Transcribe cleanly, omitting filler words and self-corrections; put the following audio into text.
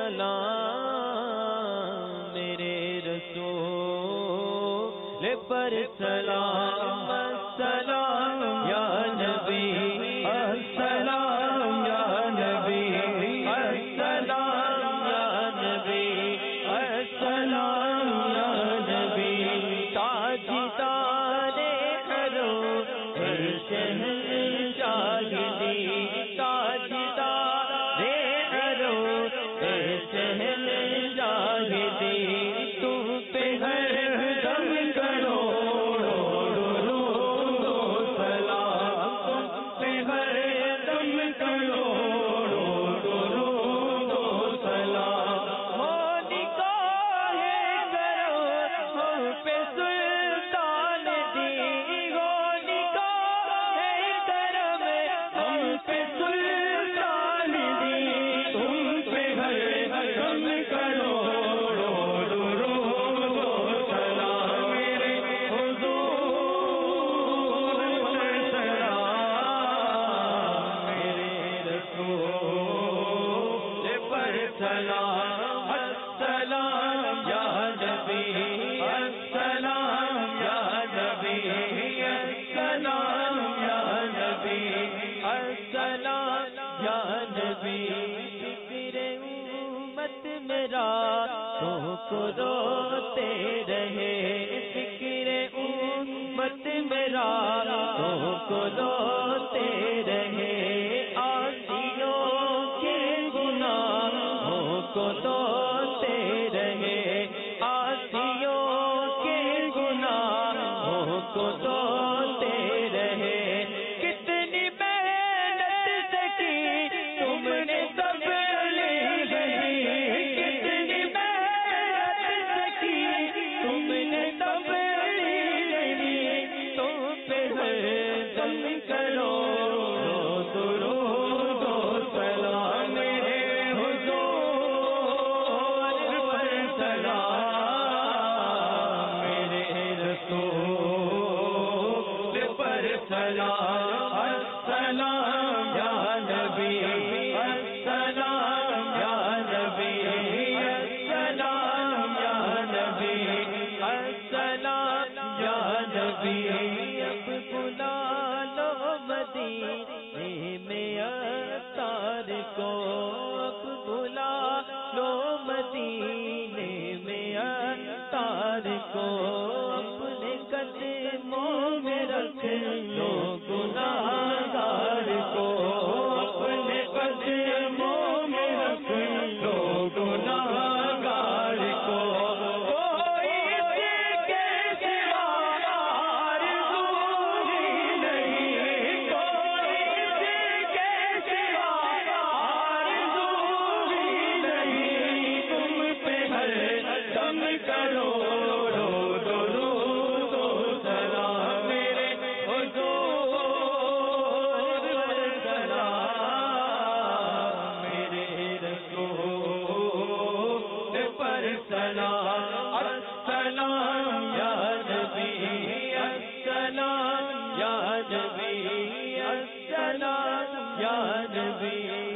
سلام میرے رسول پر سلام السلام یا نبی السلام یا نبی السلام یا نبی السلام یا نبی تاجدار حرم شہنشاہی تاجدار حرم شہنشاہی تم پہ ہر دم کروڑوں سلام تم پہ ہر دم کروڑوں سلام مونکا ہے کرو ہم پہ سلطان دی مونکا ہے کرم ہم پہ سلطان دی تم پہ ہر دم کروڑوں سلام میرے حضور پر سلام میرے رسول پر سلام السلام یا نبی السلام یا نبی السلام یا نبی السلام یا نبی فکر امت میرا تو کو روتے رہے فکر امت میرا تو کو روتے رہے آسیوں کے گناہوں کو دھوتے رہے آسیوں کے گناہوں کو دھوتے رہے کتنی محنت سے کی تم نے سب لی گئی کتنی محنت سے کی تم نے سب لی گئی تم پہ ہر دم کروڑوں درود و سلام میرے حضور پر سلام میرے رسول پر سلام السلام یا نبی السلام یا نبی السلام یا نبی السلام یا نبی اب بلا لو مدینے میں اتار کو اب بلا لو مدینے میں اتار کو اپنے قدموں میں رکھ لو گناہگار کو اپنے قدموں میں رکھ لو گناہگار کو کوئی اس کے سوا آرزو ہی نہیں کوئی اس کے سوا آرزو ہی نہیں تم پہ ہر دم کروڑوں درود و سلام میرے حضور پر سلام میرے رسول پر سلام السلام یا نبی السلام یا نبی السلام یا نبی